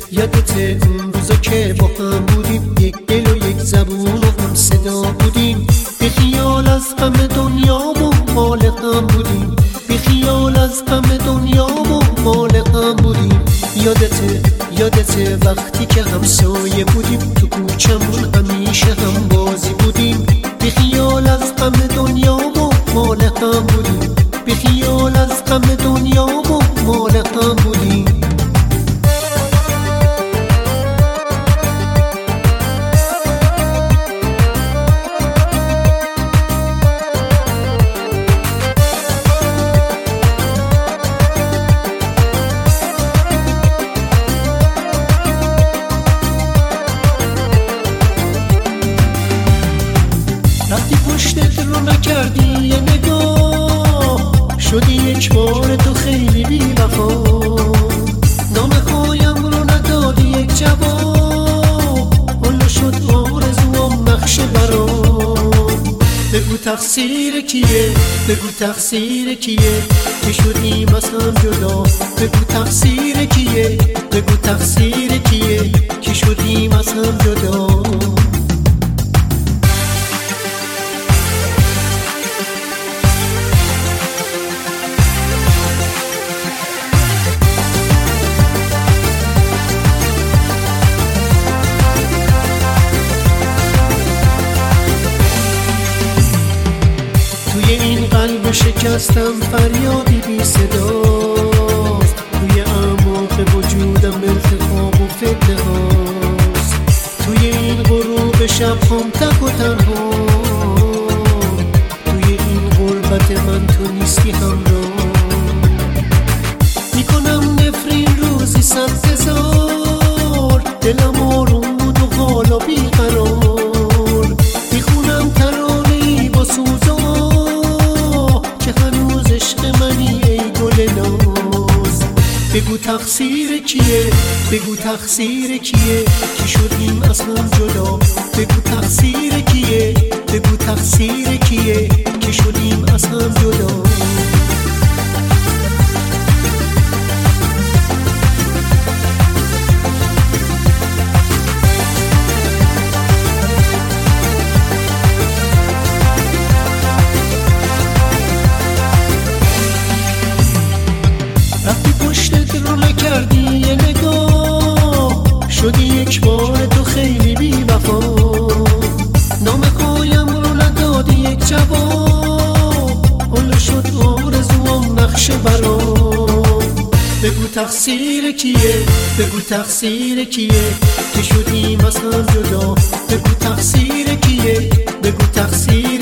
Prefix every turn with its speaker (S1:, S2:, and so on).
S1: یادته اون روزا که با هم بودیم، یک دل و یک زبون و هم صدا بودیم، بی خیال از غم دنیا و مال هم بودیم، بی خیال از غم دنیا و مال هم بودیم. یادته وقتی که همسایه بودیم، تو کوچمون همیشه هم بازی بودیم، بی خیال از غم دنیا و مال هم بودیم، بی خیال از غم دنیا و مال هم بودیم. رفتی پشتت رو نکردی یه نگاه، شدی یک بار تو خیلی بی وفا، نامه‌هایم رو ندادی یک جواب، حالا شد آرزوام نقش برام. بگو تقصیر کیه، بگو تقصیر کیه که شدیم از هم جدا، بگو تقصیر کیه، بگو تقصیر کیه که شدیم از هم جدا. توی این قلب شکستم فریادی بی صداست، توی اعماق وجودم التهاب و فتنه هاست، توی این غروب شب هم تک و تنها، توی این غربت من تو نیستی همراه. میکنم نفرین روزی 100,000، دلم آروم بود و حالا بیقرار، میخونم ترانه‌ای با سوزا که هنوز عشق منی ای گل ناز. بگو تقصیر کیه، بگو تقصیر کیه که شدیم از هم جدا، بگو تقصیر کیه، بگو تقصیر کیه که شدیم از هم جدا. رفتی پشتت رو نکردی یه نگاه، شدی یک بار تو خیلی بی وفا، نامه‌هایم رو ندادی یک جواب، حالا شد آرزوام نقش برام. بگو تقصیر کیه، بگو تقصیر کیه که شدیم از هم جدا، بگو تقصیر کیه، بگو تقصیر